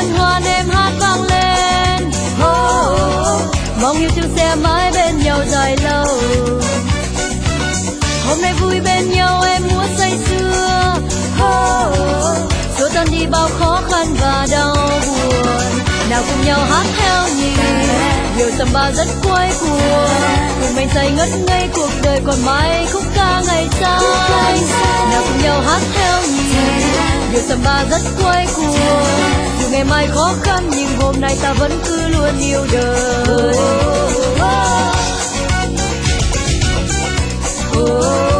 hân hoan em hát vang lên. Mong yêu thương sẽ mãi bên nhau dài lâu. Hôm nay vui bên nhau em muốn say sưa. Xua tan đi bao khó khăn và đau buồn. Nào cùng nhau hát theo nhịp điệu samba rất quay cuồng. Cùng mình say ngất ngây cuộc đời còn mãi khúc ca ngày xanh. Nào cùng nhau hát theo nhịp điệu samba rất quay cuồng. Dù ngày mai khó khăn nhưng hôm nay ta vẫn cứ luôn yêu đời.